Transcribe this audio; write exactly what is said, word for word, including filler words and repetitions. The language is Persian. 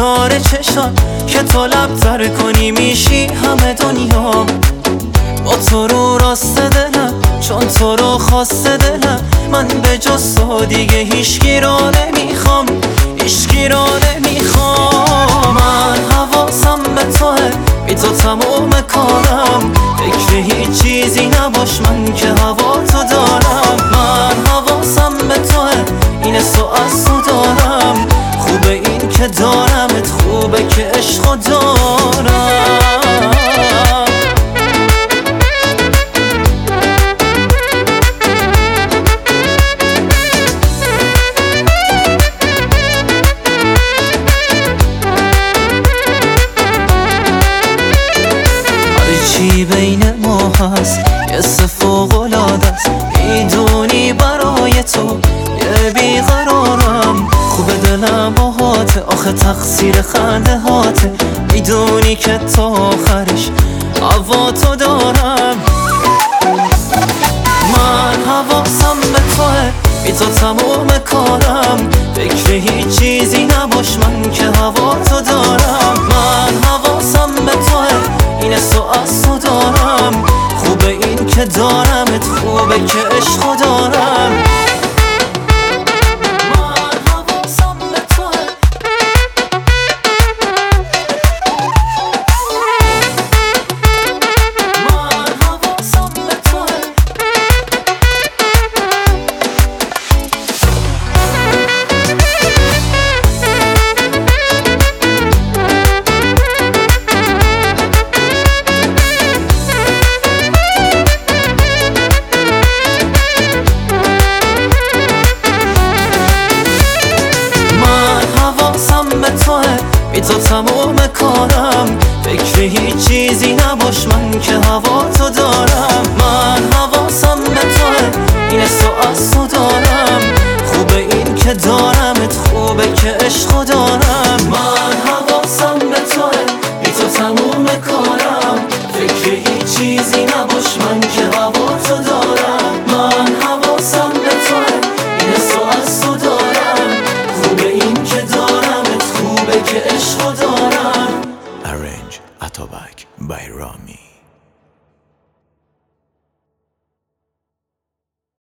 انتظار چشم که تو لب تر کنی میشی همه دنیا. با تو رو راست دلم چون تو رو خواسته دلم، من به جز تو دیگه هیچکی رو نمیخوام، هیچکی رو نمیخوام. من حواسم به توه، بی تو تموم کارم، فکر هیچ چیزی نباش من که هوا تو دارم. من حواسم به توه، این سو از تو دارم، خوبه این که دارمت، خوبه که عشقو دارم. چی بین ما هست یه فوق‌العاده است، میدونی برای تو یه بیقرارم. خوبه دلم باهاته، آخه تقصیر خنده هاته، میدونی که تا آخرش هوا تو دارم. من حواسم به توه، بی تو تموم کارم، فکر هیچ چیزی نباش من که هوا تو دارم. من حواسم به توه، این سو از تو دارم، خوبه این که دارمت، خوبه که عشقو دارم. من حواسم به توه، من حواسم به توه. بی تو تموم کارم، فکر هیچ چیزی نباش من که هوا تو دارم. من حواسم به توه، این سو از تو دارم، خوبه این که دارمت، خوبه که عشقو دارم.